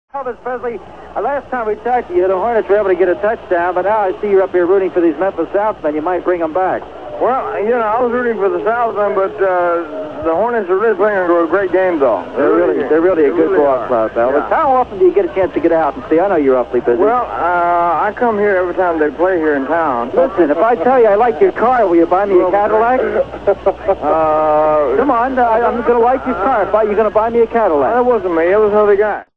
Elvis Presley, last time we talked to you, the Hornets were able to get a touchdown, but now I see you're up here rooting for these Memphis Southmen. You might bring them back. Well, you know, I was rooting for the Southmen, but the Hornets are really playing a great game, though. They're really a good ball club, Elvis. Yeah. How often do you get a chance to get out and see? I know you're awfully busy. Well, I come here every time they play here in town. Listen, if I tell you I like your car, will you buy me a Cadillac? Come on, I'm going to like your car. You're going to buy me a Cadillac. That wasn't me. It was another guy.